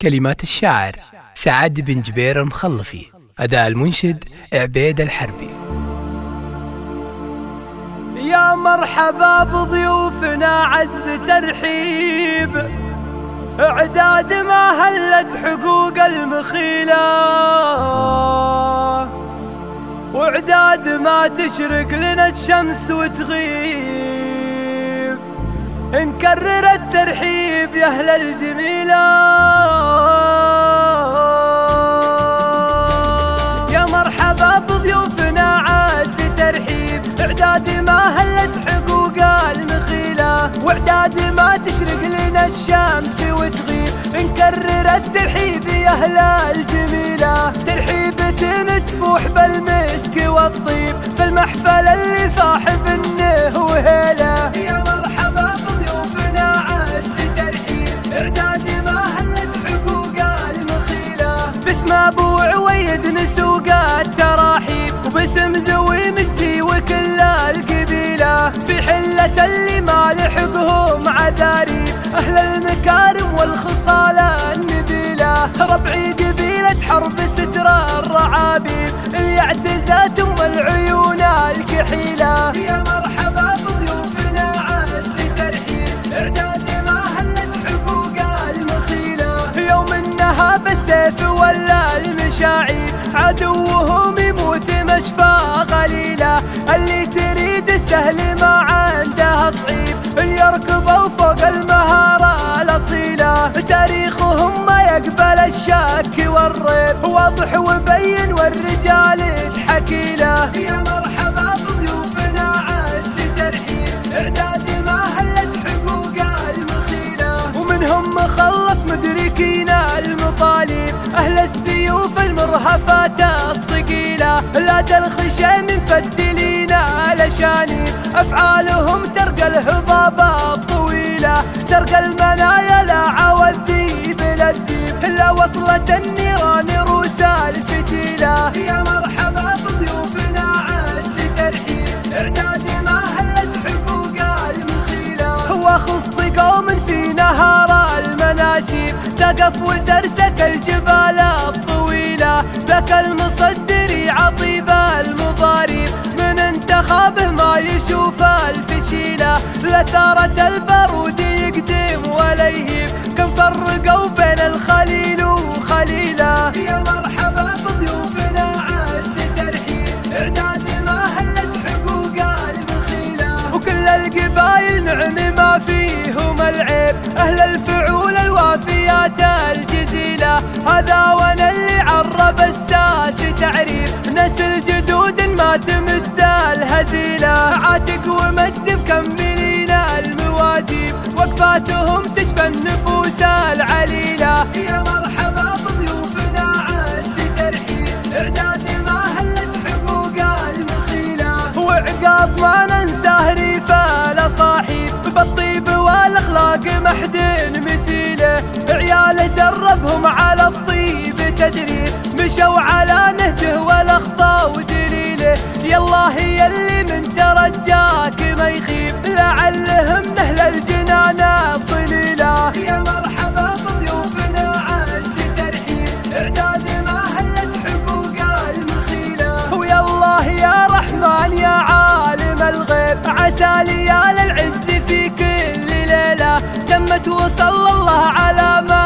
كلمات الشاعر سعد بن جبير المخلفي. أداء المنشد عبيد الحربي. يا مرحبا بضيوفنا عز ترحيب، اعداد ما هلت حقوق المخيلة، واعداد ما تشرق لنا الشمس وتغيب، نكرر الترحيب يا أهل الجميلة. يا مرحبا بضيوفنا عز ترحيب، اعداد ما هلت حقوق المخيلة، واعداد ما تشرق لنا الشمس وتغيب، نكرر الترحيب يا أهل الجميلة. ترحيبة تفوح بالمسك والطيب في المحفل اللي فاح بنه وهيله. يا مرحبا بضيوفنا عز ترحيب، اعداد ما هلت حقوق المخيلة، باسم ابو عويد نسوق التراحيب، وباسم ذوي مجزي وكل القبيلة، في حلة اللي ما لحقهم عذاريب، اهل المكارم والخصال النبيلة، ربعي قبيلة حرب ستر الرعابيب، اللي اعتزتهم العيون الكحيلة. يا مرحبا بضيوفنا عز ترحيب، اعداد ما هلت حقوق المخيلة، يوم انها بالسيف ولا المشاعيب، عدوهم يموت مشفى غليلة، اللي تريد السهل ما عندها صعيب، اللي يركبوا فوق المهارة الأصيلة، تاريخهم ما يقبل الشك والريب، واضح وبين والرجال حكيلة. يا مرحبا بضيوفنا عز ترحيب، اعداد ما هلت حقوق المخيلة، ومنهم مخلف مدركين المطالب، اهل السيوف المرهفات الصقيلة، لدى الخشم مفتلين الاشانيب، افعالهم ترقى الهضابة الطويلة، ترقى المنايا لا عوالذيب للذيب، لا وصلت النيران روس الفتيلة. يا مرحبا بضيوفنا عز ترحيب، اعداد ما هلت حقوق المخيلة، واخص قوم في نهار المناشيب، تقف وترسك الجبال الطويلة، ذاك المصدري عطيب المضاريب، من انتخابه ما يشوف الفشيلة، لثارة البارود يقدم ولا يهيب، كم فرقوا بين الخليل وخليله. يا مرحبا بضيوفنا عز ترحيب، اعداد ما هلت حقوق المخيلة، وكل القبايل نعم ما فيهم العيب، اهل الفعول الوافيات الجزيلة، هذا وانا اللي عرب الساس تعريف، نسل جدود ما تمد الهزيلة، عاتق ومجزم كملين المواجيب، وقفاتهم تشفى النفوس العليلة. يا مرحبا بضيوفنا عز ترحيب، اعداد ما هلت حقوق المخيلة، وعقاب ما ننساه ريف الاصاحيب، بالطيب والاخلاق محدين مثيله، عياله دربهم على الطيب تدريب، مشوا على نهجه والاخطاء ودليله، يالله هي اللي من ترجاك ما يخيب، لعلهم نهل الجنان الظليلة. يا مرحبا بضيوفنا عز ترحيب، اعداد ما هلت حقوق المخيلة، ويالله يا رحمن يا عالم الغيب، عسى ليال العز في كل ليلة تمت وصلى الله على ما